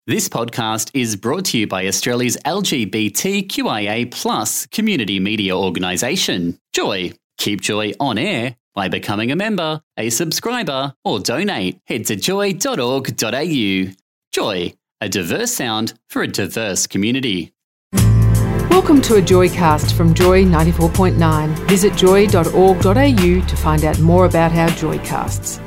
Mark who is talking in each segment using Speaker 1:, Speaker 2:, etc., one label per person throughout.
Speaker 1: This podcast is brought to you by Australia's LGBTQIA+ community media organisation, Joy. Keep Joy on air by becoming a member, a subscriber, or donate. Head to joy.org.au. Joy, a diverse sound for a diverse community.
Speaker 2: Welcome to a Joycast from Joy 94.9. Visit joy.org.au to find out more about our Joycasts.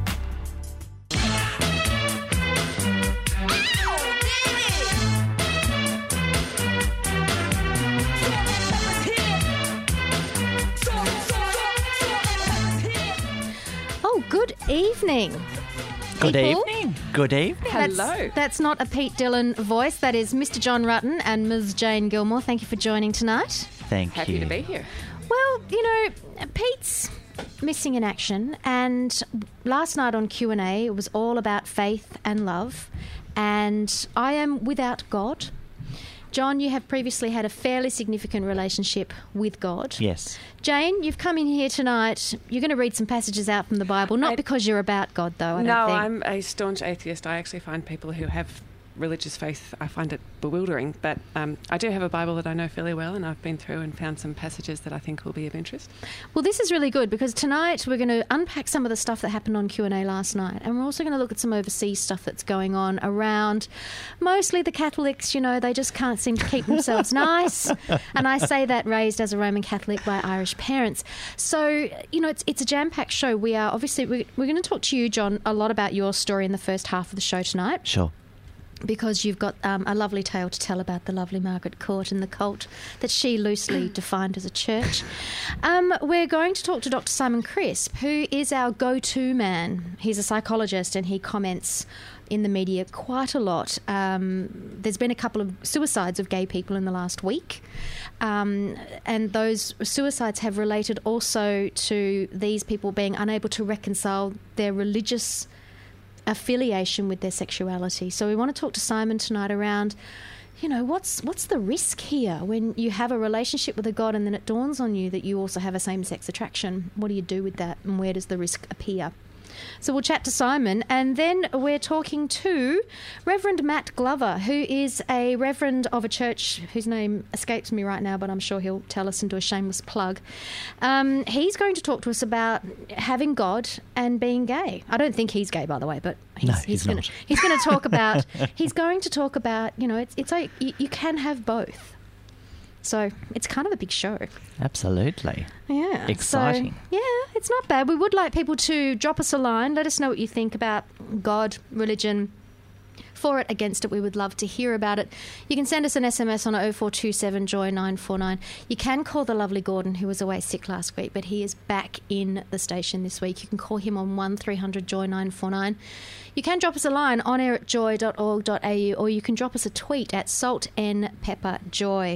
Speaker 3: Good evening.
Speaker 4: Good
Speaker 3: people.
Speaker 4: evening. Good evening.
Speaker 3: Hello. That's not a Pete Dillon voice. That is Mr. John Rutten and Ms. Jane Gilmore. Thank you for joining tonight.
Speaker 4: Thank
Speaker 5: Happy
Speaker 4: you.
Speaker 5: to be here.
Speaker 3: Well, you know, Pete's missing in action, and last night on Q&A it was all about faith and love, and I am without God. John, you have previously had a fairly significant relationship with God.
Speaker 4: Yes.
Speaker 3: Jane, you've come in here tonight. You're going to read some passages out from the Bible, not because you're about God, though, I don't think.
Speaker 5: I'm a staunch atheist. I actually find people who have religious faith, I find it bewildering. But I do have a Bible that I know fairly well, and I've been through and found some passages that I think will be of interest.
Speaker 3: Well, this is really good because tonight we're going to unpack some of the stuff that happened on Q&A last night, and we're also going to look at some overseas stuff that's going on around mostly the Catholics. You know, they just can't seem to keep themselves nice, and I say that raised as a Roman Catholic by Irish parents. So, you know, it's a jam-packed show. We are obviously we're going to talk to you, John, a lot about your story in the first half of the show tonight.
Speaker 4: Sure.
Speaker 3: Because you've got a lovely tale to tell about the lovely Margaret Court and the cult that she loosely defined as a church. We're going to talk to Dr. Simon Crisp, who is our go-to man. He's a psychologist and he comments in the media quite a lot. There's been a couple of suicides of gay people in the last week, and those suicides have related also to these people being unable to reconcile their religious affiliation with their sexuality. So we want to talk to Simon tonight around, you know, what's the risk here when you have a relationship with a God and then it dawns on you that you also have a same-sex attraction? What do you do with that, and where does the risk appear? So we'll chat to Simon, and then we're talking to Reverend Matt Glover, who is a reverend of a church whose name escapes me right now, but I'm sure he'll tell us and do a shameless plug. He's going to talk to us about having God and being gay. I don't think he's gay, by the way, but he's going to talk about. He's going to talk about. You know, it's like you can have both. So it's kind of a big show.
Speaker 4: Absolutely.
Speaker 3: Yeah.
Speaker 4: Exciting.
Speaker 3: So, yeah, it's not bad. We would like people to drop us a line. Let us know what you think about God, religion. For it, against it, we would love to hear about it. You can send us an SMS on 0427 Joy 949. You can call the lovely Gordon, who was away sick last week, but he is back in the station this week. You can call him on 1300 Joy 949. You can drop us a line on air at joy.org.au, or you can drop us a tweet at saltandpepperjoy.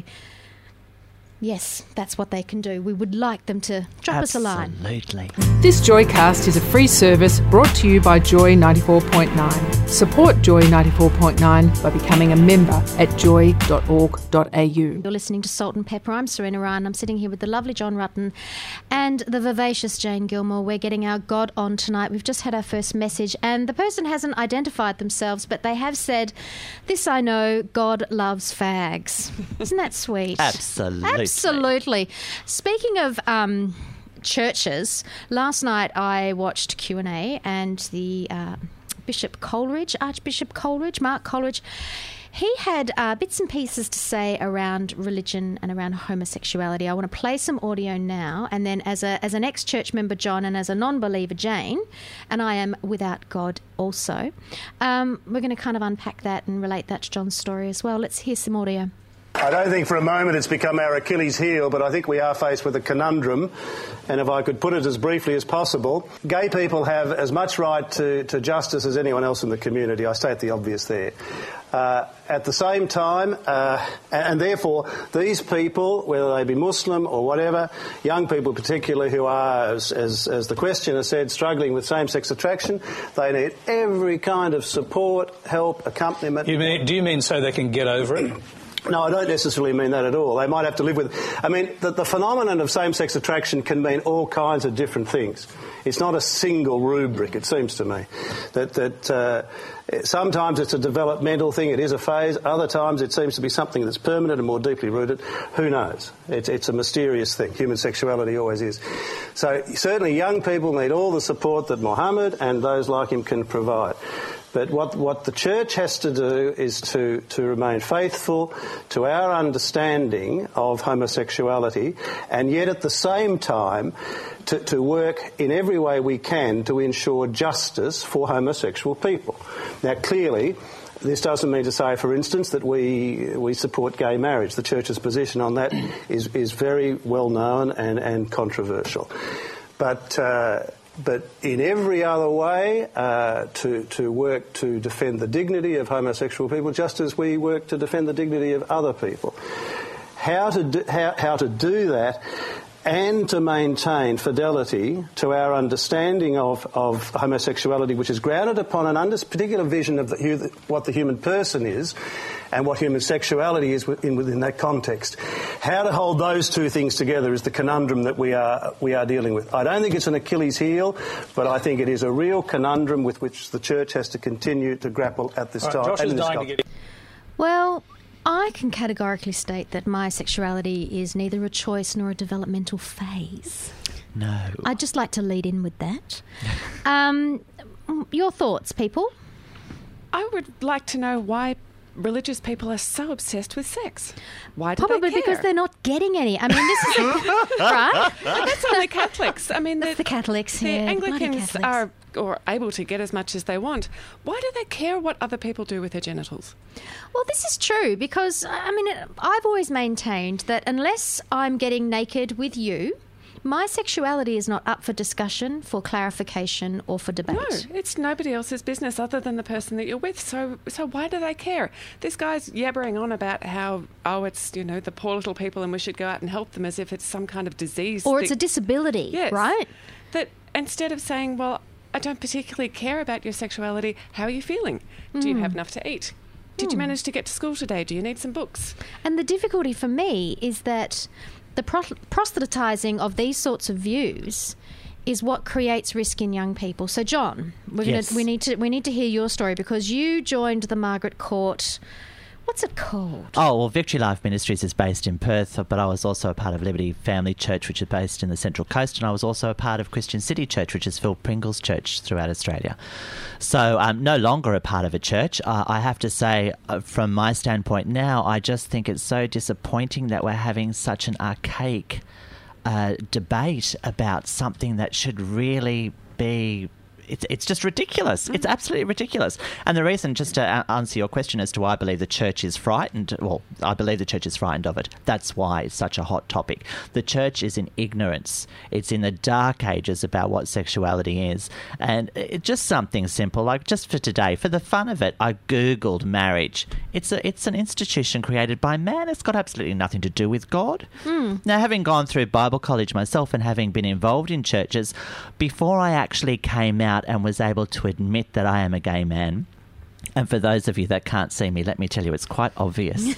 Speaker 3: Yes, that's what they can do. We would like them to drop us a line.
Speaker 4: Absolutely.
Speaker 2: This Joycast is a free service brought to you by Joy 94.9. Support Joy 94.9 by becoming a member at joy.org.au.
Speaker 3: You're listening to Salt and Pepper. I'm Serena Ryan. I'm sitting here with the lovely John Rutten and the vivacious Jane Gilmore. We're getting our God on tonight. We've just had our first message, and the person hasn't identified themselves, but they have said, "This I know, God loves fags." Isn't that sweet?
Speaker 4: Absolutely.
Speaker 3: Absolutely. Speaking of churches, last night I watched Q&A, and the Archbishop Coleridge, Mark Coleridge, he had bits and pieces to say around religion and around homosexuality. I want to play some audio now, and then as an ex-church member, John, and as a non-believer, Jane, and I am without God also, we're going to kind of unpack that and relate that to John's story as well. Let's hear some audio.
Speaker 6: I don't think for a moment it's become our Achilles heel, but I think we are faced with a conundrum. And if I could put it as briefly as possible, gay people have as much right to justice as anyone else in the community. I state the obvious there. At the same time, and therefore, these people, whether they be Muslim or whatever, young people particularly who are, as the questioner said, struggling with same-sex attraction, they need every kind of support, help, accompaniment.
Speaker 7: Do you mean so they can get over it?
Speaker 6: No, I don't necessarily mean that at all. They might have to live with it. I mean, the phenomenon of same-sex attraction can mean all kinds of different things. It's not a single rubric, it seems to me. That sometimes it's a developmental thing, it is a phase. Other times it seems to be something that's permanent and more deeply rooted. Who knows? It's a mysterious thing. Human sexuality always is. So certainly young people need all the support that Mohammed and those like him can provide. But what the church has to do is to remain faithful to our understanding of homosexuality, and yet at the same time to work in every way we can to ensure justice for homosexual people. Now, clearly, this doesn't mean to say, for instance, that we support gay marriage. The church's position on that is very well known and controversial. But in every other way, to work to defend the dignity of homosexual people, just as we work to defend the dignity of other people. How to do that and to maintain fidelity to our understanding of homosexuality, which is grounded upon an particular vision of what the human person is and what human sexuality is within that context. How to hold those two things together is the conundrum that we are dealing with. I don't think it's an Achilles heel, but I think it is a real conundrum with which the church has to continue to grapple at this time.
Speaker 7: Josh is dying to get in.
Speaker 3: Well, I can categorically state that my sexuality is neither a choice nor a developmental phase.
Speaker 4: No.
Speaker 3: I'd just like to lead in with that. Your thoughts, people?
Speaker 5: I would like to know why religious people are so obsessed with sex. Why do
Speaker 3: Probably
Speaker 5: they care?
Speaker 3: because they're not getting any. I mean, this is right.
Speaker 5: That's only Catholics. I mean,
Speaker 3: That's the Catholics
Speaker 5: the
Speaker 3: here.
Speaker 5: Anglicans are able to get as much as they want. Why do they care what other people do with their genitals?
Speaker 3: Well, this is true because, I mean, I've always maintained that unless I'm getting naked with you, my sexuality is not up for discussion, for clarification or for debate.
Speaker 5: No, it's nobody else's business other than the person that you're with. So why do they care? This guy's yabbering on about how, it's, the poor little people and we should go out and help them as if it's some kind of disease.
Speaker 3: Or it's a disability,
Speaker 5: yes,
Speaker 3: right?
Speaker 5: That instead of saying, well, I don't particularly care about your sexuality, how are you feeling? Do you have enough to eat? Did you manage to get to school today? Do you need some books?
Speaker 3: And the difficulty for me is that the proselytising of these sorts of views is what creates risk in young people. So, John, we need to hear your story because you joined the Margaret Court. What's it called?
Speaker 4: Oh, well, Victory Life Ministries is based in Perth, but I was also a part of Liberty Family Church, which is based in the Central Coast, and I was also a part of Christian City Church, which is Phil Pringle's church throughout Australia. So I'm no longer a part of a church. I have to say, from my standpoint now, I just think it's so disappointing that we're having such an archaic debate about something that should really be... It's just ridiculous. It's absolutely ridiculous. And the reason, just to answer your question as to why I believe the church is frightened, well, I believe the church is frightened of it. That's why it's such a hot topic. The church is in ignorance. It's in the dark ages about what sexuality is. And just something simple, like just for today, for the fun of it, I Googled marriage. It's an institution created by man. It's got absolutely nothing to do with God. Now, having gone through Bible college myself and having been involved in churches, before I actually came out and was able to admit that I am a gay man. And for those of you that can't see me, let me tell you, it's quite obvious.
Speaker 3: He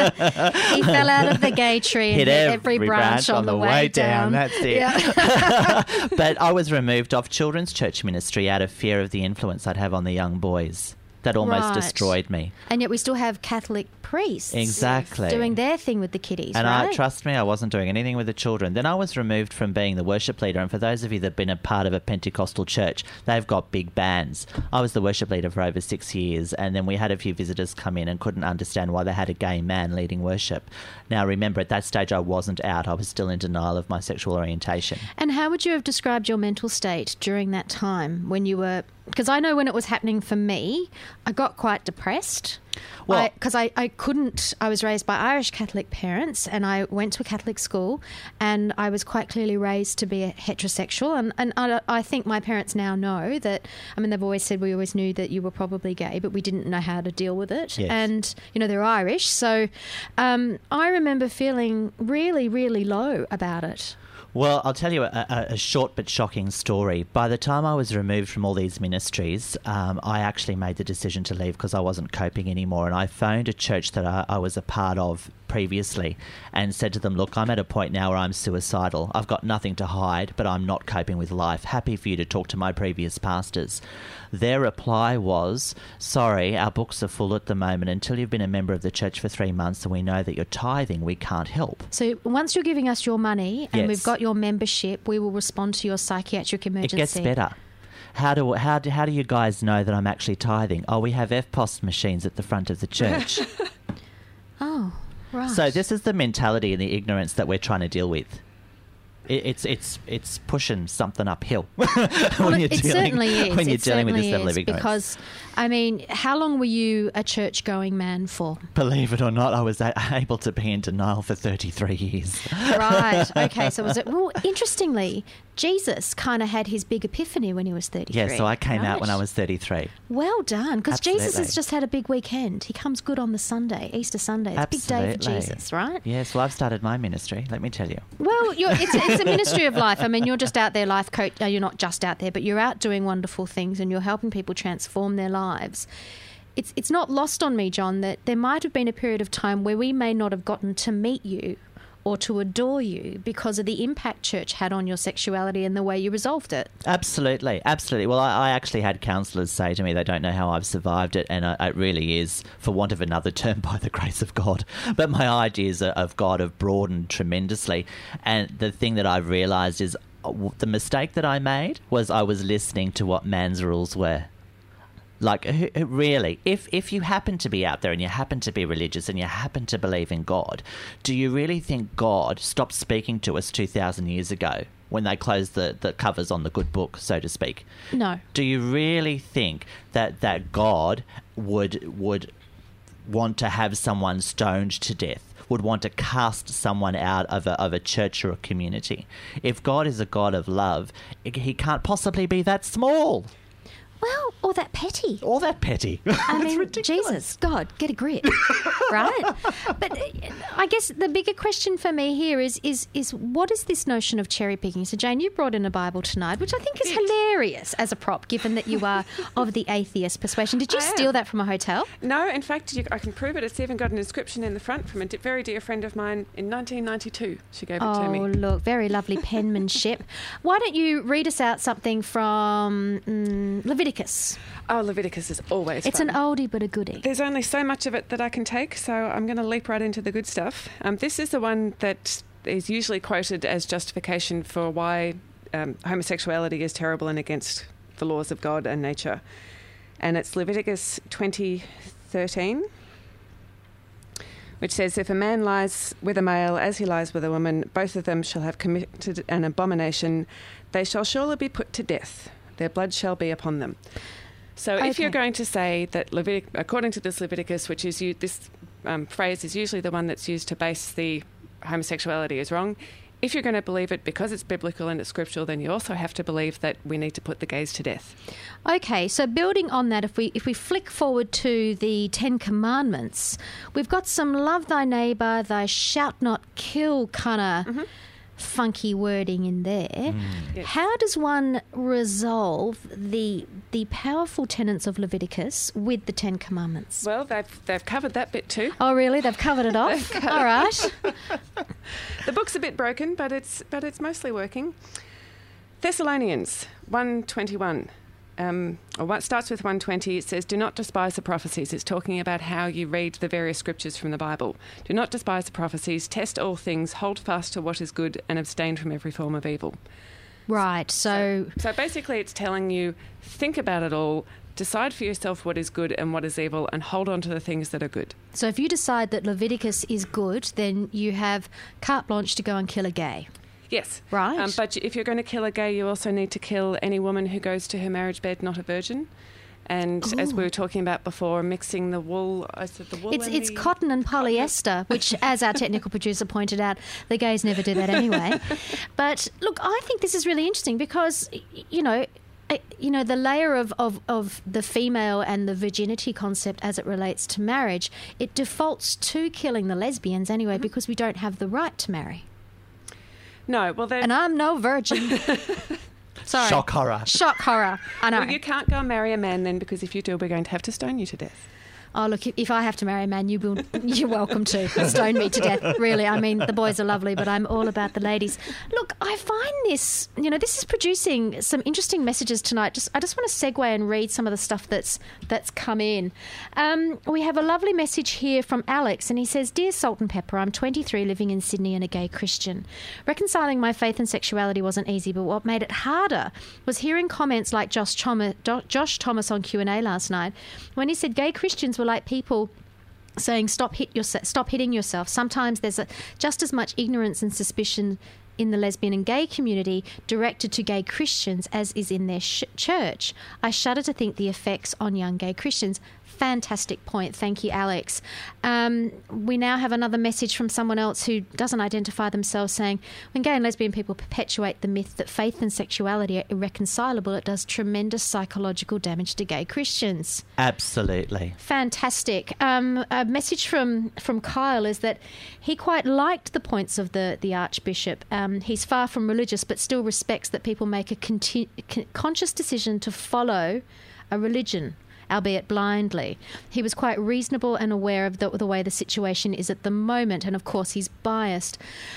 Speaker 3: fell out of the gay tree and hit every branch on the way down.
Speaker 4: That's it.
Speaker 3: Yeah.
Speaker 4: But I was removed off children's church ministry out of fear of the influence I'd have on the young boys. That almost destroyed me.
Speaker 3: And yet we still have Catholic priests doing their thing with the kiddies,
Speaker 4: and
Speaker 3: right?
Speaker 4: Trust me, I wasn't doing anything with the children. Then I was removed from being the worship leader, and for those of you that have been a part of a Pentecostal church, they've got big bands. I was the worship leader for over 6 years, and then we had a few visitors come in and couldn't understand why they had a gay man leading worship. Now, remember, at that stage I wasn't out. I was still in denial of my sexual orientation.
Speaker 3: And how would you have described your mental state during that time when you were... Because I know when it was happening for me, I got quite depressed.
Speaker 4: Well,
Speaker 3: because I couldn't... I was raised by Irish Catholic parents and I went to a Catholic school and I was quite clearly raised to be a heterosexual. And I think my parents now know that... I mean, they've always said we always knew that you were probably gay, but we didn't know how to deal with it.
Speaker 4: Yes.
Speaker 3: And, they're Irish. So I remember feeling really, really low about it.
Speaker 4: Well, I'll tell you a short but shocking story. By the time I was removed from all these ministries, I actually made the decision to leave because I wasn't coping anymore. And I phoned a church that I was a part of previously and said to them, look, I'm at a point now where I'm suicidal. I've got nothing to hide, but I'm not coping with life. Happy for you to talk to my previous pastors. Their reply was, sorry, our books are full at the moment. Until you've been a member of the church for 3 months and we know that you're tithing, we can't help.
Speaker 3: So once you're giving us your money and
Speaker 4: Yes.
Speaker 3: we've got your membership, we will respond to your psychiatric emergency.
Speaker 4: It gets better. How do you guys know that I'm actually tithing? Oh, we have FPOS machines at the front of the church.
Speaker 3: Oh, right.
Speaker 4: So this is the mentality and the ignorance that we're trying to deal with. It's pushing something uphill when you're
Speaker 3: certainly is.
Speaker 4: when you're
Speaker 3: It
Speaker 4: dealing with this
Speaker 3: certainly
Speaker 4: level
Speaker 3: is,
Speaker 4: of ignorance.
Speaker 3: because, I mean, how long were you a church-going man for?
Speaker 4: Believe it or not, I was able to be in denial for 33 years.
Speaker 3: Right. Okay. So was it? Well, interestingly, Jesus kind of had his big epiphany when he was 33.
Speaker 4: Yeah, so I came out when I
Speaker 3: right?
Speaker 4: was 33.
Speaker 3: Well done, because Jesus
Speaker 4: Absolutely.
Speaker 3: has just had a big weekend. He comes good on the Sunday, Easter Sunday. It's a big day for
Speaker 4: Absolutely.
Speaker 3: Jesus, right?
Speaker 4: Yes, well, I've started my ministry, let me tell you.
Speaker 3: Well, it's a ministry of life. I mean, you're just out there, life coach. You're not just out there, but you're out doing wonderful things and you're helping people transform their lives. It's not lost on me, John, that there might have been a period of time where we may not have gotten to meet you or to adore you because of the impact church had on your sexuality and the way you resolved it.
Speaker 4: Absolutely, absolutely. Well, I actually had counsellors say to me they don't know how I've survived it, and it really is, for want of another term, by the grace of God. But my ideas of God have broadened tremendously, and the thing that I've realised is the mistake that I made was I was listening to what man's rules were. Like, really, if you happen to be out there and you happen to be religious and you happen to believe in God, do you really think God stopped speaking to us 2,000 years ago when they closed the covers on the good book, so to speak?
Speaker 3: No.
Speaker 4: Do you really think that God would want to have someone stoned to death, would want to cast someone out of a church or a community? If God is a God of love, he can't possibly be that small.
Speaker 3: Well, or that petty.
Speaker 4: All that petty.
Speaker 3: I mean, Jesus, God, get a grip, right? But I guess the bigger question for me here is what is this notion of cherry picking? So, Jane, you brought in a Bible tonight, which I think is hilarious as a prop, given that you are of the atheist persuasion. Did you
Speaker 5: I am.
Speaker 3: steal that from a hotel?
Speaker 5: No, in fact, I can prove it. It's even got an inscription in the front from a very dear friend of mine in 1992. She gave it to me.
Speaker 3: Oh, look, very lovely penmanship. Why don't you read us out something from Leviticus?
Speaker 5: Oh, Leviticus is always
Speaker 3: It's
Speaker 5: fun.
Speaker 3: an oldie but a goodie.
Speaker 5: There's only so much of it that I can take, so I'm going to leap right into the good stuff. This is the one that is usually quoted as justification for why homosexuality is terrible and against the laws of God and nature. And it's Leviticus 20:13, which says, if a man lies with a male as he lies with a woman, both of them shall have committed an abomination. They shall surely be put to death. Their blood shall be upon them. So if you're
Speaker 3: Okay.
Speaker 5: going to say that, according to this Leviticus, which is this phrase is usually the one that's used to base the homosexuality is wrong, if you're going to believe it because it's biblical and it's scriptural, then you also have to believe that we need to put the gays to death.
Speaker 3: Okay, so building on that, if we flick forward to the Ten Commandments, we've got some love thy neighbour, thou shalt not kill kind of funky wording in there.
Speaker 5: Yes.
Speaker 3: How does one resolve the powerful tenets of Leviticus with the Ten Commandments?
Speaker 5: Well, they've covered that bit too.
Speaker 3: Oh, really? They've covered it off? All right.
Speaker 5: The book's a bit broken, but it's mostly working. Thessalonians 1:21. What starts with 1:20, it says, do not despise the prophecies. It's talking about how you read the various scriptures from the Bible. Do not despise the prophecies, test all things, hold fast to what is good, and abstain from every form of evil.
Speaker 3: Right, so
Speaker 5: basically it's telling you, think about it all, decide for yourself what is good and what is evil, and hold on to the things that are good.
Speaker 3: so if you decide that Leviticus is good, then you have carte blanche to go and kill a gay.
Speaker 5: Yes.
Speaker 3: Right.
Speaker 5: But if you're going to kill a gay, you also need to kill any woman who goes to her marriage bed not a virgin. And as we were talking about before, mixing the wool,
Speaker 3: It's cotton and polyester, which, as our technical producer pointed out, the gays never do that anyway. But look, I think this is really interesting because, the layer of the female and the virginity concept as it relates to marriage, it defaults to killing the lesbians anyway because we don't have the right to marry.
Speaker 5: No, well,
Speaker 3: And I'm no virgin. Sorry.
Speaker 4: Shock horror.
Speaker 3: Shock horror. I know.
Speaker 5: well, you can't go and marry a man then, because if you do, we're going to have to stone you to death.
Speaker 3: Oh, look, if I have to marry a man, you're welcome to. Stone me to death, really. I mean, the boys are lovely, but I'm all about the ladies. Look, I find this, this is producing some interesting messages tonight. I just want to segue and read some of the stuff that's come in. We have a lovely message here from Alex, and he says, Dear Salt and Pepper, I'm 23, living in Sydney and a gay Christian. Reconciling my faith and sexuality wasn't easy, but what made it harder was hearing comments like Josh Thomas on Q&A last night, when he said gay Christians were like people saying stop hitting yourself. Sometimes there's just as much ignorance and suspicion in the lesbian and gay community directed to gay Christians as is in their church. I shudder to think the effects on young gay Christians. Fantastic point. Thank you, Alex. We now have another message from someone else who doesn't identify themselves, saying, when gay and lesbian people perpetuate the myth that faith and sexuality are irreconcilable, it does tremendous psychological damage to gay Christians.
Speaker 4: Absolutely.
Speaker 3: Fantastic. A message from Kyle is that he quite liked the points of the Archbishop. He's far from religious, but still respects that people make a conscious decision to follow a religion, albeit blindly. He was quite reasonable and aware of the way the situation is at the moment, and of course he's biased.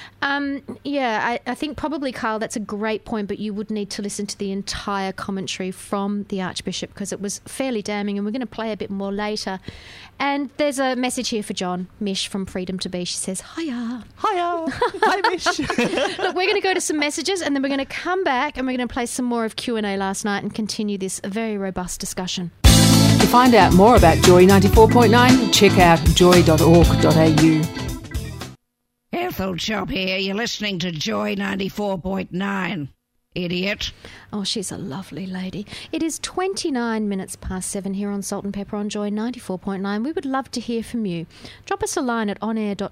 Speaker 3: I think probably, Kyle, that's a great point, but you would need to listen to the entire commentary from the Archbishop because it was fairly damning, and we're going to play a bit more later. And there's a message here for John Mish from Freedom to Be. She says, Hiya.
Speaker 4: Hi, Mish.
Speaker 3: Look, we're going to go to some messages, and then we're going to come back and we're going to play some more of Q&A last night and continue this very robust discussion.
Speaker 2: To find out more about Joy 94.9, check out joy.org.au.
Speaker 7: Ethel Chop here. You're listening to Joy 94.9. Idiot.
Speaker 3: Oh, she's a lovely lady. It is 29 minutes past 7 here on Salt and Pepper on Joy 94.9. We would love to hear from you. Drop us a line at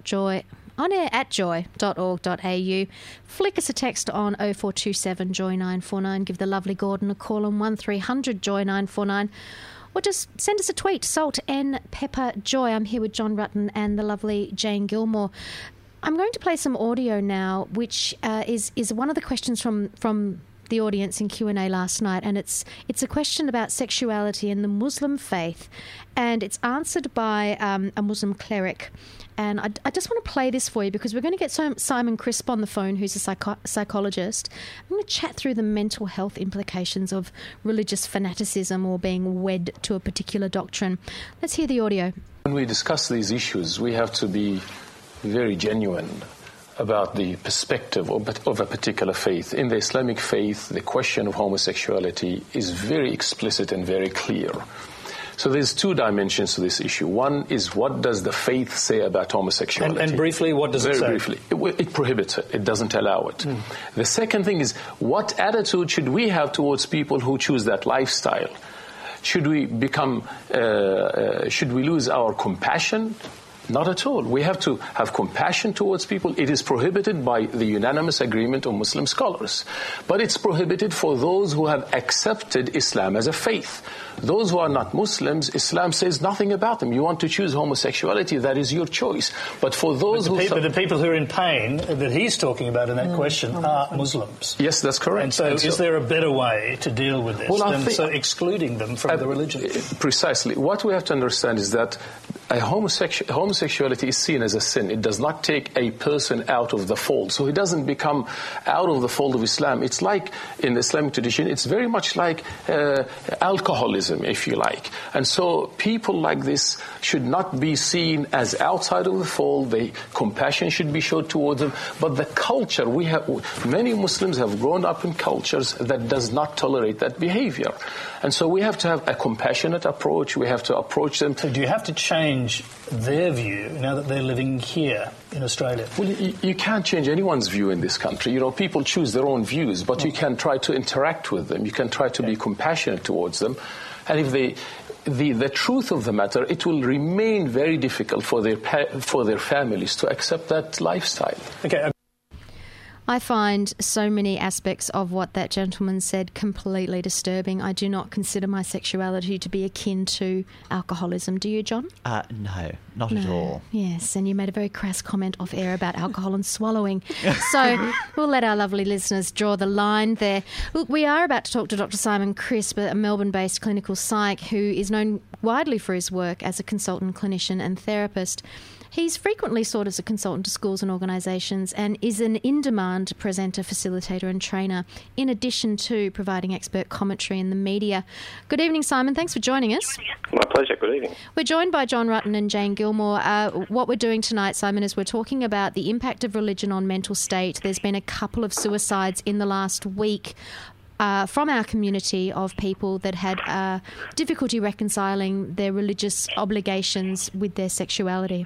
Speaker 3: onair@joy.org.au. Flick us a text on 0427 Joy 949. Give the lovely Gordon a call on 1300 Joy 949. Or just send us a tweet, Salt and Pepper Joy. I'm here with John Rutten and the lovely Jane Gilmore. I'm going to play some audio now, which is one of the questions from the audience in Q&A last night, and it's a question about sexuality and the Muslim faith, and it's answered by a Muslim cleric. And I just want to play this for you because we're going to get Simon Crisp on the phone, who's a psychologist. I'm going to chat through the mental health implications of religious fanaticism or being wed to a particular doctrine. Let's hear the audio.
Speaker 8: When we discuss these issues, we have to be very genuine about the perspective of a particular faith. In the Islamic faith, the question of homosexuality is very explicit and very clear. So there's two dimensions to this issue. One is, what does the faith say about homosexuality?
Speaker 9: And briefly, what does it say?
Speaker 8: Very briefly. It prohibits it. It doesn't allow it. The second thing is, what attitude should we have towards people who choose that lifestyle? Should we should we lose our compassion? Not at all. We have to have compassion towards people. It is prohibited by the unanimous agreement of Muslim scholars. But it's prohibited for those who have accepted Islam as a faith. Those who are not Muslims, Islam says nothing about them. You want to choose homosexuality, that is your choice. But for those
Speaker 9: the people who are in pain that he's talking about in that question are Muslims.
Speaker 8: Yes, that's correct.
Speaker 9: And so is there a better way to deal with this than excluding them from the religion?
Speaker 8: Precisely. What we have to understand is that homosexuality is seen as a sin. It does not take a person out of the fold. So he doesn't become out of the fold of Islam. It's like, in the Islamic tradition, it's very much like alcoholism, if you like. And so people like this should not be seen as outside of the fold. The compassion should be shown towards them. But the culture, many Muslims have grown up in cultures that does not tolerate that behavior. And so we have to have a compassionate approach. We have to approach them.
Speaker 9: So do you have to change their view now that they're living here in Australia?
Speaker 8: Well, you can't change anyone's view in this country. People choose their own views, but you can try to interact with them. You can try to be compassionate towards them. And if the truth of the matter, it will remain very difficult for their families to accept that lifestyle.
Speaker 9: Okay.
Speaker 3: I find so many aspects of what that gentleman said completely disturbing. I do not consider my sexuality to be akin to alcoholism. Do you, John?
Speaker 4: No, not at all.
Speaker 3: Yes, and you made a very crass comment off air about alcohol and swallowing. So we'll let our lovely listeners draw the line there. Look, we are about to talk to Dr. Simon Crisp, a Melbourne-based clinical psych who is known widely for his work as a consultant clinician and therapist. He's frequently sought as a consultant to schools and organisations and is an in-demand presenter, facilitator and trainer, in addition to providing expert commentary in the media. Good evening, Simon. Thanks for joining us.
Speaker 10: My pleasure. Good evening.
Speaker 3: We're joined by John Rutten and Jane Gilmore. What we're doing tonight, Simon, is we're talking about the impact of religion on mental state. There's been a couple of suicides in the last week from our community of people that had difficulty reconciling their religious obligations with their sexuality.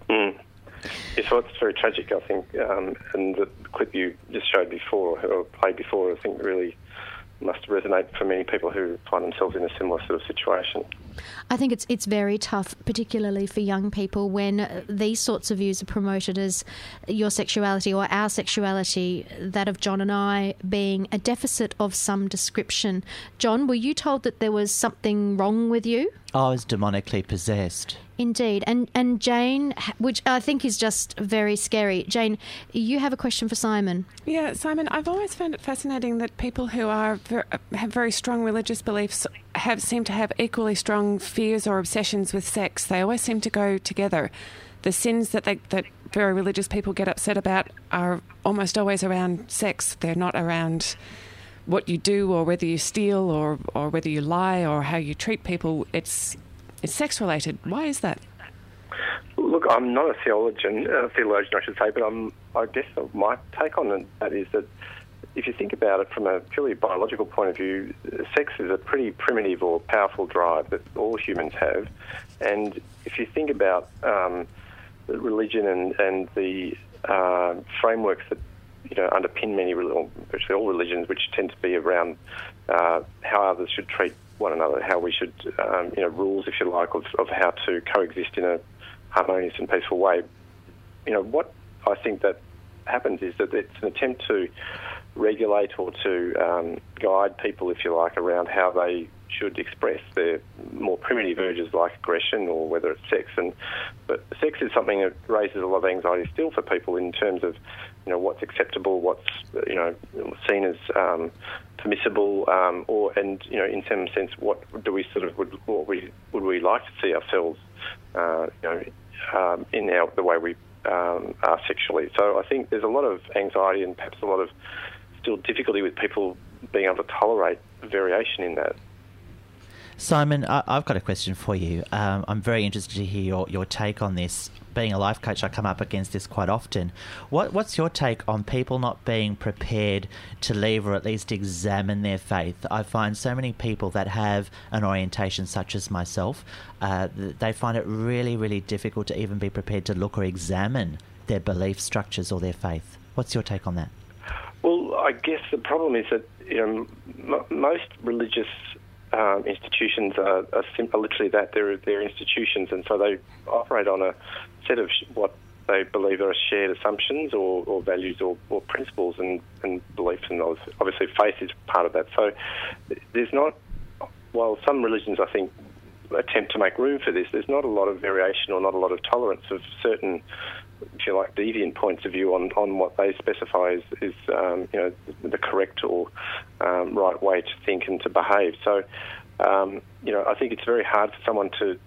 Speaker 10: Yes, well, it's very tragic, I think, and the clip you just showed before, or played before, I think really must resonate for many people who find themselves in a similar sort of situation.
Speaker 3: I think it's very tough, particularly for young people, when these sorts of views are promoted as your sexuality or our sexuality, that of John and I, being a deficit of some description. John, were you told that there was something wrong with you?
Speaker 4: I was demonically possessed.
Speaker 3: Indeed. And Jane, which I think is just very scary. Jane, you have a question for Simon.
Speaker 5: Yeah, Simon, I've always found it fascinating that people who have very strong religious beliefs seem to have equally strong fears or obsessions with sex. They always seem to go together. The sins that very religious people get upset about are almost always around sex. They're not around what you do or whether you steal or whether you lie or how you treat people. It's sex-related. Why is that?
Speaker 10: Look, I'm not a theologian, I should say, but I guess my take on that is that if you think about it from a purely biological point of view, sex is a pretty primitive or powerful drive that all humans have. And if you think about religion and the frameworks that underpin virtually all religions, which tend to be around how others should treat one another, how we should, rules, if you like, of how to coexist in a harmonious and peaceful way. What I think that happens is that it's an attempt to regulate or to guide people, if you like, around how they should express their more primitive urges like aggression or whether it's sex. But sex is something that raises a lot of anxiety still for people in terms of what's acceptable, what's seen as permissible, in some sense, what do we would we like to see ourselves, in the way we are sexually. So I think there's a lot of anxiety and perhaps a lot of still difficulty with people being able to tolerate variation in that.
Speaker 4: Simon, I've got a question for you. I'm very interested to hear your take on this. Being a life coach, I come up against this quite often. What's your take on people not being prepared to leave or at least examine their faith? I find so many people that have an orientation such as myself, they find it really, really difficult to even be prepared to look or examine their belief structures or their faith. What's your take on that?
Speaker 10: Well, I guess the problem is that most religious institutions are literally that. They're institutions, and so they operate on a set of what they believe are shared assumptions or values or principles and beliefs, and obviously faith is part of that. So there's not, while some religions I think attempt to make room for this, there's not a lot of variation or not a lot of tolerance of certain, if you like, deviant points of view on what they specify is the correct or right way to think and to behave. So, I think it's very hard for someone to,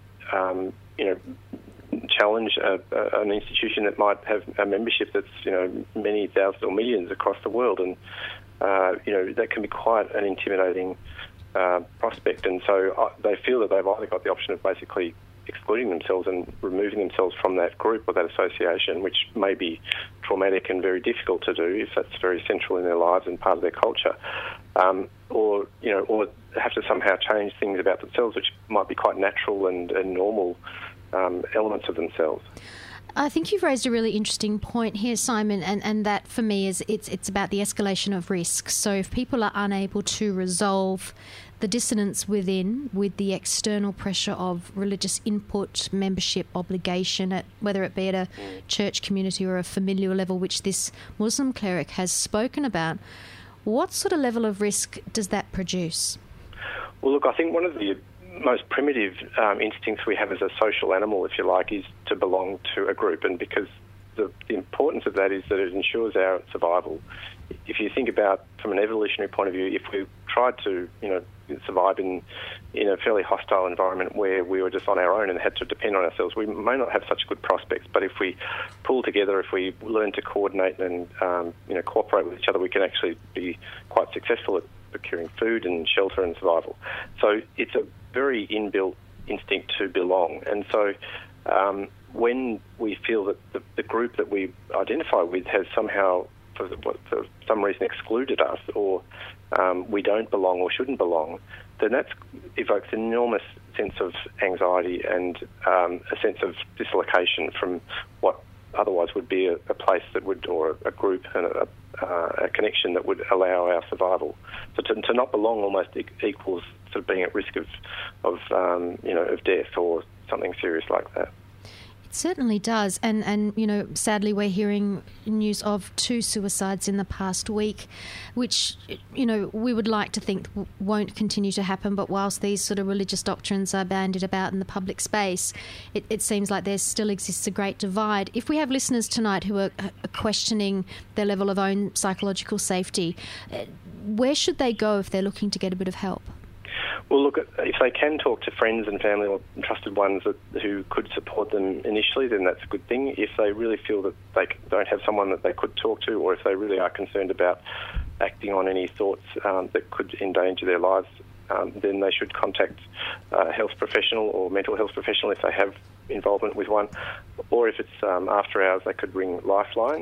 Speaker 10: challenge an institution that might have a membership that's, many thousands or millions across the world, and that can be quite an intimidating prospect. And so they feel that they've either got the option of basically excluding themselves and removing themselves from that group or that association, which may be traumatic and very difficult to do if that's very central in their lives and part of their culture, or have to somehow change things about themselves, which might be quite natural and normal elements of themselves.
Speaker 3: I think you've raised a really interesting point here, Simon, and that for me is it's about the escalation of risk. So if people are unable to resolve the dissonance within with the external pressure of religious input, membership obligation, whether it be at a church community or a familial level, which this Muslim cleric has spoken about, what sort of level of risk does that produce?
Speaker 10: Well, look, I think one of the most primitive instincts we have as a social animal, if you like, is to belong to a group, and because the importance of that is that it ensures our survival. If you think about from an evolutionary point of view, if we tried to, survive in a fairly hostile environment where we were just on our own and had to depend on ourselves, we may not have such good prospects. But if we pull together, if we learn to coordinate and cooperate with each other, we can actually be quite successful at procuring food and shelter and survival. So it's a very inbuilt instinct to belong. And so when we feel that the group that we identify with has somehow, for some reason, excluded us, or we don't belong or shouldn't belong, then that evokes an enormous sense of anxiety and a sense of dislocation from what otherwise would be a place that would, or a group and a connection that would allow our survival. So to not belong almost equals sort of being at risk of death or something serious like that.
Speaker 3: It certainly does, and sadly we're hearing news of 2 suicides in the past week, which we would like to think won't continue to happen. But whilst these sort of religious doctrines are bandied about in the public space, it seems like there still exists a great divide. If we have listeners tonight who are questioning their level of own psychological safety, where should they go if they're looking to get a bit of help?
Speaker 10: Well, look, if they can talk to friends and family or trusted ones who could support them initially, then that's a good thing. If they really feel that they don't have someone that they could talk to, or if they really are concerned about acting on any thoughts that could endanger their lives, then they should contact a health professional or mental health professional if they have involvement with one. Or if it's after hours, they could ring Lifeline.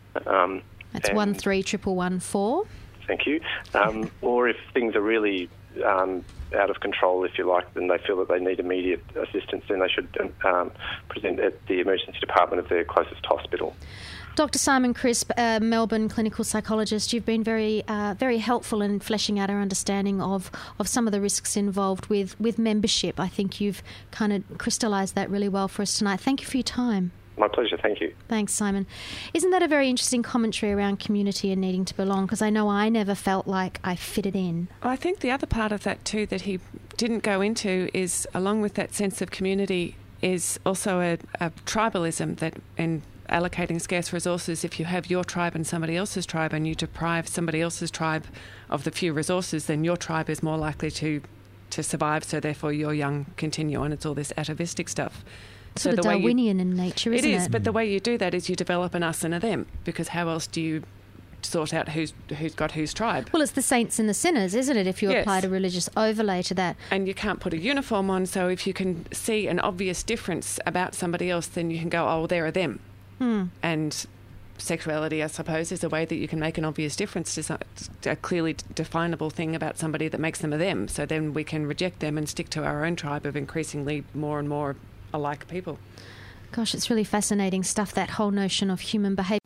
Speaker 3: That's 131114.
Speaker 10: Thank you. Or if things are really out of control, if you like, then they feel that they need immediate assistance, then they should present at the emergency department of their closest hospital.
Speaker 3: Dr. Simon Crisp, Melbourne clinical psychologist, you've been very helpful in fleshing out our understanding of some of the risks involved with membership. I think you've kind of crystallised that really well for us tonight. Thank you for your time.
Speaker 10: My pleasure, thank you.
Speaker 3: Thanks, Simon. Isn't that a very interesting commentary around community and needing to belong? Because I know I never felt like I fitted in.
Speaker 5: I think the other part of that too that he didn't go into is, along with that sense of community, is also a tribalism that in allocating scarce resources, if you have your tribe and somebody else's tribe and you deprive somebody else's tribe of the few resources, then your tribe is more likely to survive, so therefore your young continue on. It's all this atavistic stuff.
Speaker 3: Sort of Darwinian in nature, isn't it?
Speaker 5: It is, but the way you do that is you develop an us and a them, because how else do you sort out who's got whose tribe?
Speaker 3: Well, it's the saints and the sinners, isn't it, if you apply a religious overlay to that?
Speaker 5: And you can't put a uniform on, so if you can see an obvious difference about somebody else, then you can go, oh, there are them. And sexuality, I suppose, is a way that you can make an obvious difference to a clearly definable thing about somebody that makes them a them. So then we can reject them and stick to our own tribe of increasingly more and more alike people.
Speaker 3: Gosh, it's really fascinating stuff, that whole notion of human behaviour.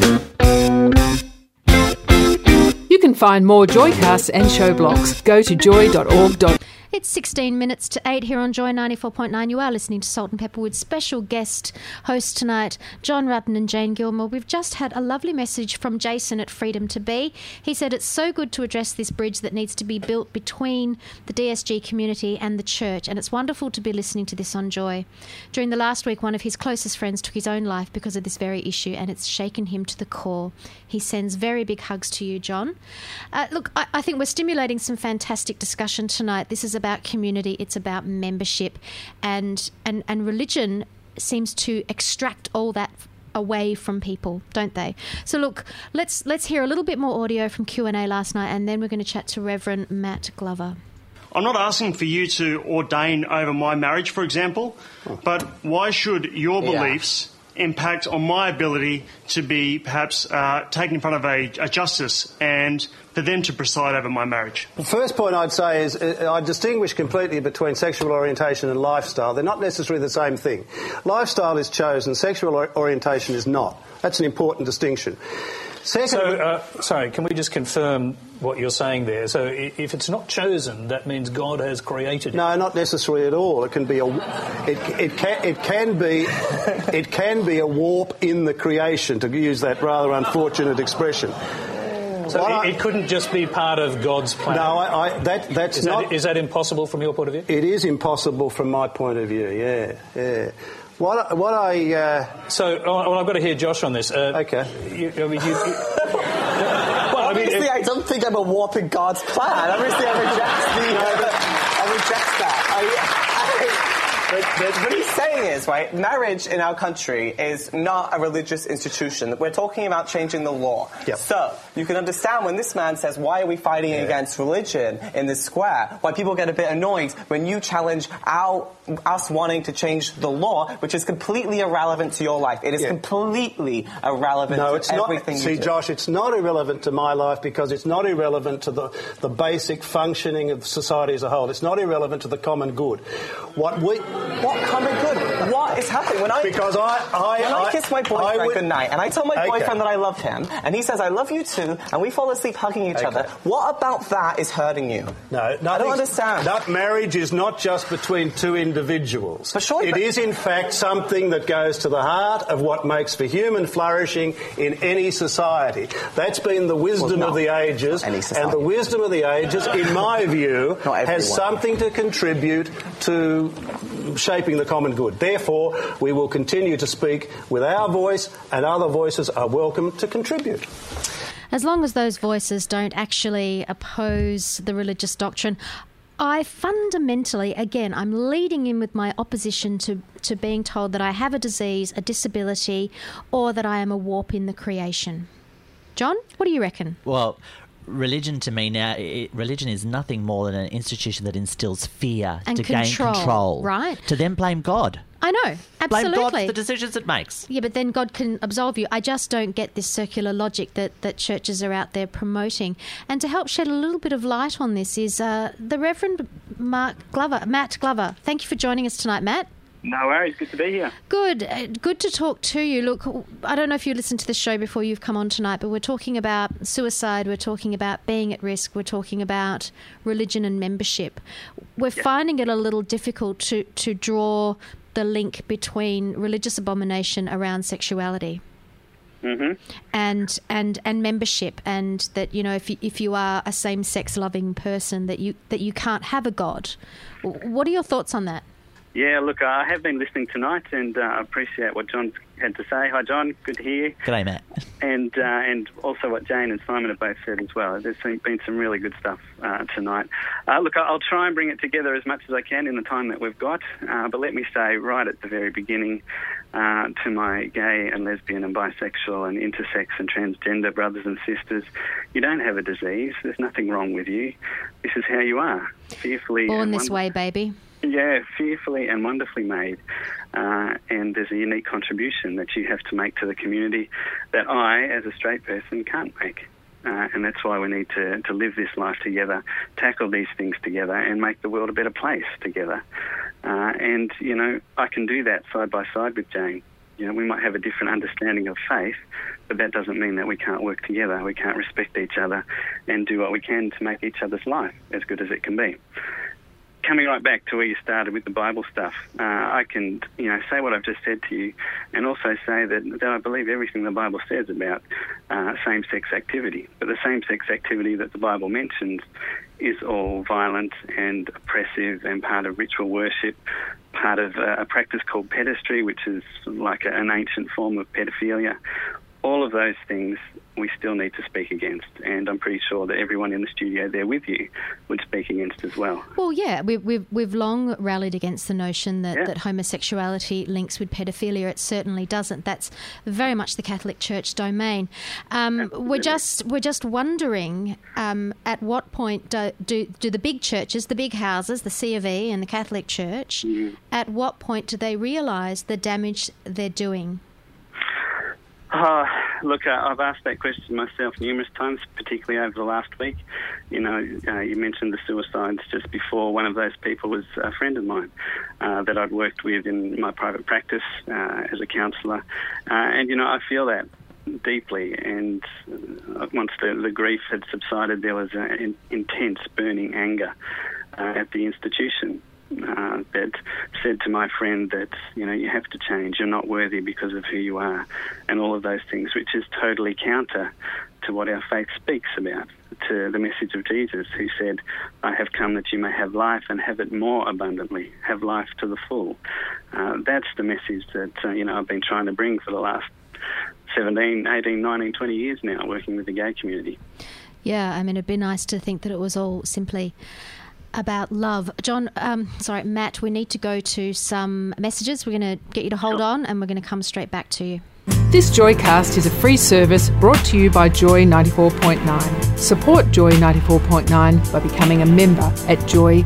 Speaker 2: You can find more Joycasts and show blogs. Go to joy.org.au.
Speaker 3: It's 16 minutes to 8 here on Joy 94.9. You are listening to Salt and Pepper with special guest hosts tonight, John Rutten and Jane Gilmore. We've just had a lovely message from Jason at Freedom to Be. He said it's so good to address this bridge that needs to be built between the DSG community and the church, and it's wonderful to be listening to this on Joy. During the last week, one of his closest friends took his own life because of this very issue, and it's shaken him to the core. He sends very big hugs to you, John. Look, I think we're stimulating some fantastic discussion tonight. This is about community, it's about membership, and religion seems to extract all that away from people, don't they? So look, let's hear a little bit more audio from Q&A last night, and then we're going to chat to Reverend Matt Glover.
Speaker 11: I'm not asking for you to ordain over my marriage, for example, but why should your beliefs impact on my ability to be perhaps taken in front of a justice and for them to preside over my marriage?
Speaker 6: The first point I'd say is I distinguish completely between sexual orientation and lifestyle. They're not necessarily the same thing. Lifestyle is chosen, sexual orientation is not. That's an important distinction.
Speaker 9: Sorry, can we just confirm what you're saying there? So if it's not chosen, that means God has created it.
Speaker 6: No, not necessarily at all. It can be it can be a warp in the creation, to use that rather unfortunate expression.
Speaker 9: So it couldn't just be part of God's plan?
Speaker 6: No, that's not...
Speaker 9: Is that impossible from your point of view?
Speaker 6: It is impossible from my point of view, yeah. So,
Speaker 9: I've got to hear Josh on this.
Speaker 6: Okay.
Speaker 12: Obviously, I don't think I'm a warp in God's plan. Obviously, I reject that. What he's saying is, right, marriage in our country is not a religious institution. We're talking about changing the law.
Speaker 6: Yep.
Speaker 12: So you can understand when this man says, why are we fighting against religion in this square? Why people get a bit annoyed when you challenge us wanting to change the law, which is completely irrelevant to your life. It is completely irrelevant to everything you do.
Speaker 6: See, Josh, it's not irrelevant to my life because it's not irrelevant to the basic functioning of society as a whole. It's not irrelevant to the common good.
Speaker 12: What common good? What is happening? When I kiss my boyfriend goodnight and I tell my boyfriend that I love him and he says I love you too and we fall asleep hugging each other, what about that is hurting you?
Speaker 6: No,
Speaker 12: I don't understand.
Speaker 6: That marriage is not just between two individuals.
Speaker 12: For sure,
Speaker 6: it is in fact something that goes to the heart of what makes for human flourishing in any society. That's been the wisdom of the ages, and the wisdom of the ages, in my view, has something to contribute to shaping the common good. Therefore, we will continue to speak with our voice, and other voices are welcome to contribute.
Speaker 3: As long as those voices don't actually oppose the religious doctrine, I fundamentally, again, I'm leading in with my opposition to being told that I have a disease, a disability, or that I am a warp in the creation. John, what do you reckon?
Speaker 4: Well, religion to me now, religion is nothing more than an institution that instills fear
Speaker 3: and
Speaker 4: to gain control.
Speaker 3: Right.
Speaker 4: To then blame God.
Speaker 3: I know, absolutely.
Speaker 4: Blame God for the decisions it makes.
Speaker 3: Yeah, but then God can absolve you. I just don't get this circular logic that churches are out there promoting. And to help shed a little bit of light on this is the Reverend Matt Glover. Thank you for joining us tonight, Matt.
Speaker 13: No worries, good to be here.
Speaker 3: Good. Good to talk to you. Look, I don't know if you listened to the show before you've come on tonight, but we're talking about suicide, we're talking about being at risk, we're talking about religion and membership. We're finding it a little difficult to draw the link between religious abomination around sexuality.
Speaker 13: Mm-hmm.
Speaker 3: And membership, and that, you know, if you are a same-sex loving person, that you can't have a God. What are your thoughts on that?
Speaker 13: Yeah, look, I have been listening tonight and I appreciate what John's had to say. Hi, John. Good to hear you.
Speaker 4: G'day, Matt.
Speaker 13: And also what Jane and Simon have both said as well. There's been some really good stuff tonight. Look, I'll try and bring it together as much as I can in the time that we've got. But let me say right at the very beginning to my gay and lesbian and bisexual and intersex and transgender brothers and sisters, you don't have a disease. There's nothing wrong with you. This is how you are. Fearfully
Speaker 3: born this way, baby.
Speaker 13: Yeah, fearfully and wonderfully made. And there's a unique contribution that you have to make to the community that I, as a straight person, can't make. And that's why we need to live this life together, tackle these things together, and make the world a better place together. And, you know, I can do that side by side with Jane. You know, we might have a different understanding of faith, but that doesn't mean that we can't work together. We can't respect each other and do what we can to make each other's life as good as it can be. Coming right back to where you started with the Bible stuff, I can, you know, say what I've just said to you, and also say that I believe everything the Bible says about same-sex activity. But the same-sex activity that the Bible mentions is all violent and oppressive and part of ritual worship, part of a practice called pedestry, which is like an ancient form of pedophilia. All of those things we still need to speak against, and I'm pretty sure that everyone in the studio there with you would speak against as well.
Speaker 3: Well, yeah, we've long rallied against the notion that homosexuality links with pedophilia. It certainly doesn't. That's very much the Catholic Church domain. We're just wondering at what point do the big churches, the big houses, the C of E and the Catholic Church, at what point do they realise the damage they're doing
Speaker 13: Look, I've asked that question myself numerous times, particularly over the last week. You mentioned the suicides just before. One of those people was a friend of mine that I'd worked with in my private practice as a counsellor. And, I feel that deeply. And once the grief had subsided, there was an intense burning anger at the institution. That said to my friend that, you have to change, you're not worthy because of who you are, and all of those things, which is totally counter to what our faith speaks about, to the message of Jesus, who said, I have come that you may have life and have it more abundantly, have life to the full. That's the message that, I've been trying to bring for the last 17, 18, 19, 20 years now, working with the gay community.
Speaker 3: Yeah, it'd be nice to think that it was all simply about love. Matt, we need to go to some messages. We're going to get you to hold on, and we're going to come straight back to you.
Speaker 2: This Joycast is a free service brought to you by Joy 94.9. Support Joy 94.9 by becoming a member at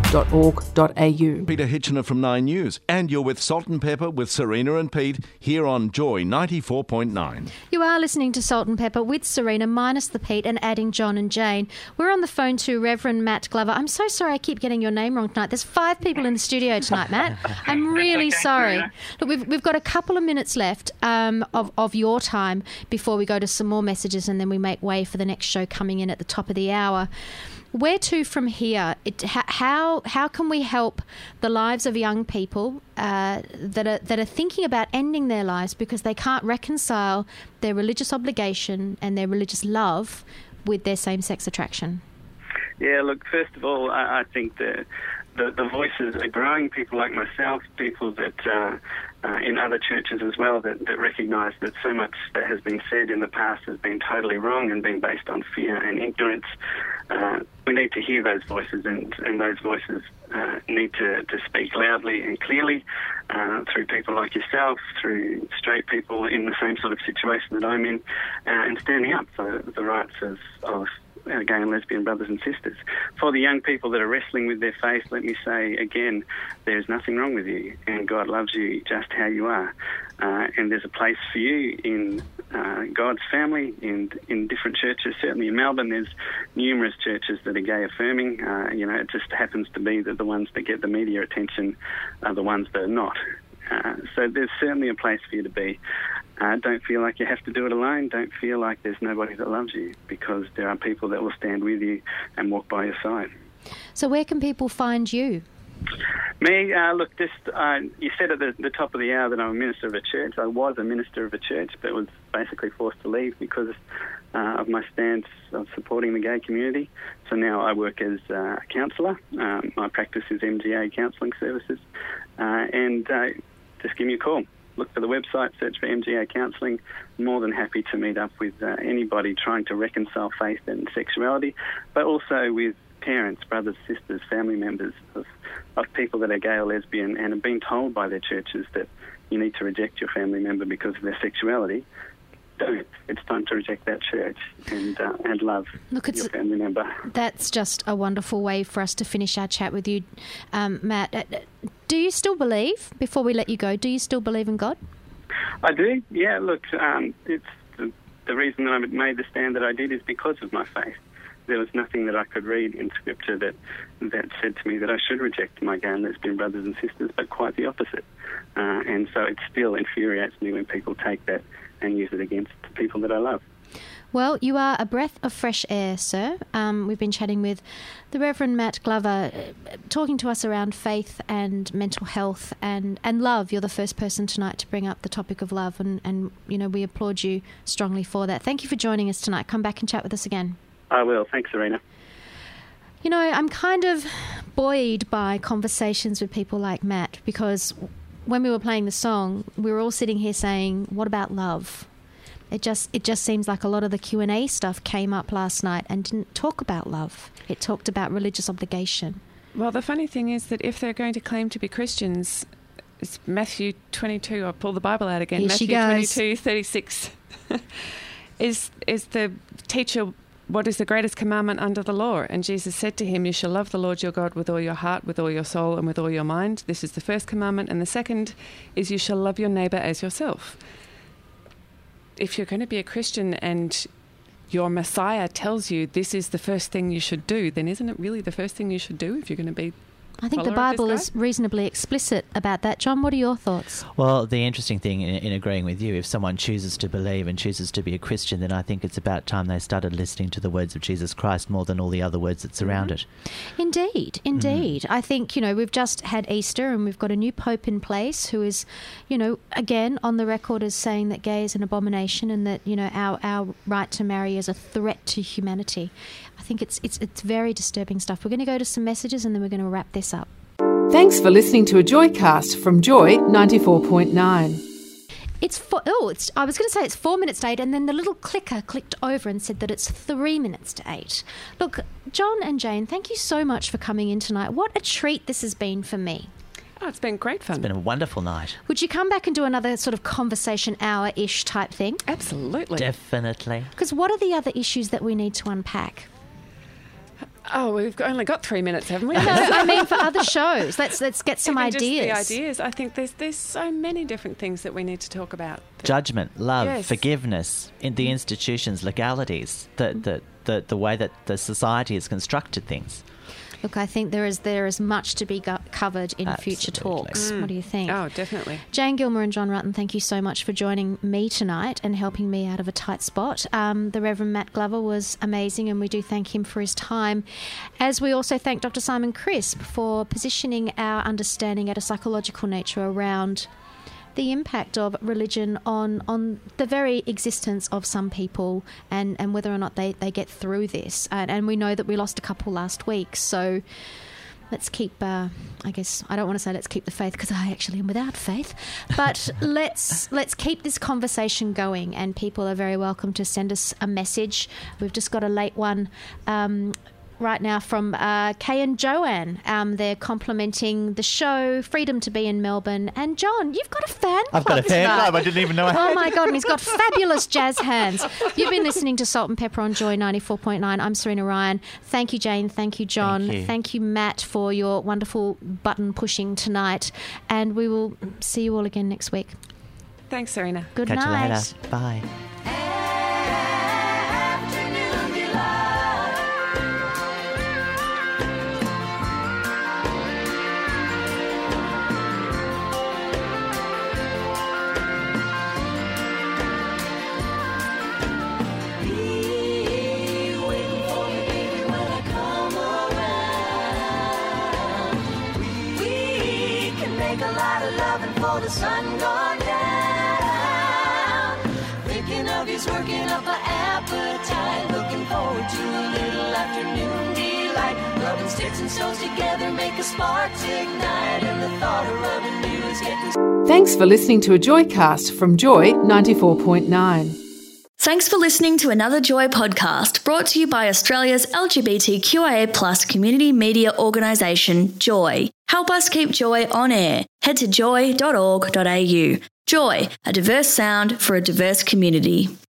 Speaker 2: joy.org.au.
Speaker 14: Peter Hitchener from 9 News, and you're with Salt and Pepper with Serena and Pete here on Joy 94.9.
Speaker 3: You are listening to Salt and Pepper with Serena, minus the Pete, and adding John and Jane. We're on the phone to Reverend Matt Glover. I'm so sorry I keep getting your name wrong tonight. There's 5 people in the studio tonight, Matt. I'm really sorry. Look, we've got a couple of minutes left of your time before we go to some more messages, and then we make way for the next show coming in at the top of the hour. Where to from here? How can we help the lives of young people that are thinking about ending their lives because they can't reconcile their religious obligation and their religious love with their same-sex attraction?
Speaker 13: Yeah, look, first of all, I think the voices are growing, people like myself, people that in other churches as well that recognise that so much that has been said in the past has been totally wrong and been based on fear and ignorance. We need to hear those voices, and those voices need to speak loudly and clearly through people like yourself, through straight people in the same sort of situation that I'm in, and standing up for the rights of our gay and lesbian brothers and sisters. For the young people that are wrestling with their faith, let me say again, there's nothing wrong with you, and God loves you just how you are. And there's a place for you in God's family, in different churches. Certainly in Melbourne, there's numerous churches that are gay affirming. It just happens to be that the ones that get the media attention are the ones that are not. So there's certainly a place for you to be. Don't feel like you have to do it alone. Don't feel like there's nobody that loves you, because there are people that will stand with you and walk by your side.
Speaker 3: So where can people find you?
Speaker 13: Me? Look, you said at the top of the hour that I'm a minister of a church. I was a minister of a church, but was basically forced to leave because of my stance of supporting the gay community. So now I work as a counsellor. My practice is MGA Counselling Services. And just give me a call. Look for the website, search for MGA Counselling. More than happy to meet up with anybody trying to reconcile faith and sexuality, but also with parents, brothers, sisters, family members of people that are gay or lesbian and have been told by their churches that you need to reject your family member because of their sexuality. Don't. It's time to reject that church and love your family member.
Speaker 3: That's just a wonderful way for us to finish our chat with you, Matt. Do you still believe, before we let you go, do you still believe in God?
Speaker 13: I do, yeah. Look, it's the reason that I made the stand that I did is because of my faith. There was nothing that I could read in Scripture that said to me that I should reject my gay and lesbian brothers and sisters, but quite the opposite. And so it still infuriates me when people take that and use it against the people that I love.
Speaker 3: Well, you are a breath of fresh air, sir. We've been chatting with the Reverend Matt Glover, talking to us around faith and mental health and love. You're the first person tonight to bring up the topic of love, and we applaud you strongly for that. Thank you for joining us tonight. Come back and chat with us again.
Speaker 13: I will. Thanks, Serena.
Speaker 3: I'm kind of buoyed by conversations with people like Matt, because when we were playing the song, we were all sitting here saying, what about love? It just seems like a lot of the Q&A stuff came up last night and didn't talk about love. It talked about religious obligation.
Speaker 5: Well, the funny thing is that if they're going to claim to be Christians, it's Matthew 22. I'll pull the Bible out again.
Speaker 3: Here
Speaker 5: Matthew
Speaker 3: she goes.
Speaker 5: 22:36 is the teacher. What is the greatest commandment under the law? And Jesus said to him, you shall love the Lord your God with all your heart, with all your soul, and with all your mind. This is the first commandment. And the second is you shall love your neighbour as yourself. if you're going to be a Christian and your Messiah tells you this is the first thing you should do, then isn't it really the first thing you should do if you're going to be
Speaker 3: I think the Bible is reasonably explicit about that. John, what are your thoughts?
Speaker 4: Well, the interesting thing in agreeing with you, if someone chooses to believe and chooses to be a Christian, then I think it's about time they started listening to the words of Jesus Christ more than all the other words that surround it.
Speaker 3: Indeed. I think, we've just had Easter and we've got a new Pope in place who is, again, on the record as saying that gay is an abomination and that, our right to marry is a threat to humanity. I think it's very disturbing stuff. We're going to go to some messages and then we're going to wrap this up.
Speaker 2: Thanks for listening to a Joycast from Joy 94.9.
Speaker 3: I was going to say it's 4 minutes to 8, and then the little clicker clicked over and said that it's 3 minutes to 8. Look, John and Jane, thank you so much for coming in tonight. What a treat this has been for me.
Speaker 5: Oh, it's been great fun.
Speaker 4: It's been a wonderful night.
Speaker 3: Would you come back and do another sort of conversation hour-ish type thing?
Speaker 5: Absolutely.
Speaker 4: Definitely.
Speaker 3: Because what are the other issues that we need to unpack?
Speaker 5: Oh, we've only got 3 minutes, haven't we?
Speaker 3: No, I mean for other shows. Let's get some ideas.
Speaker 5: Just the ideas. I think there's so many different things that we need to talk about.
Speaker 4: Judgment, love,
Speaker 5: yes.
Speaker 4: Forgiveness, in the institutions, legalities, the way that the society has constructed things.
Speaker 3: Look, I think there is much to be covered in future talks. What do you think?
Speaker 5: Oh, definitely.
Speaker 3: Jane Gilmer and John Rutten, thank you so much for joining me tonight and helping me out of a tight spot. The Reverend Matt Glover was amazing, and we do thank him for his time, as we also thank Dr. Simon Crisp for positioning our understanding at a psychological nature around the impact of religion on the very existence of some people and whether or not they get through this. And we know that we lost a couple last week, so let's keep, I guess, I don't want to say let's keep the faith because I actually am without faith, but let's keep this conversation going, and people are very welcome to send us a message. We've just got a late one right now from Kay and Joanne. They're complimenting the show, Freedom to Be in Melbourne. And John, you've got a fan club.
Speaker 4: I've got a fan club. I didn't even know I had.
Speaker 3: Oh my God, and he's got fabulous jazz hands. You've been listening to Salt and Pepper on Joy 94.9. I'm Serena Ryan. Thank you, Jane. Thank you, John. Thank you, Matt, for your wonderful button pushing tonight. And we will see you all again next week.
Speaker 5: Thanks, Serena.
Speaker 3: Good
Speaker 4: Catch
Speaker 3: night.
Speaker 4: you later. Bye.
Speaker 15: The sun gone down, thinking of you's working up an appetite, looking forward to a little afternoon delight, rubbing sticks and stones together make a sparks ignite, and the thought of rubbing you is getting...
Speaker 2: Thanks for listening to a Joycast from Joy 94.9.
Speaker 16: Thanks for listening to another Joy podcast brought to you by Australia's LGBTQIA+ community media organisation, Joy. Help us keep Joy on air. Head to joy.org.au. Joy, a diverse sound for a diverse community.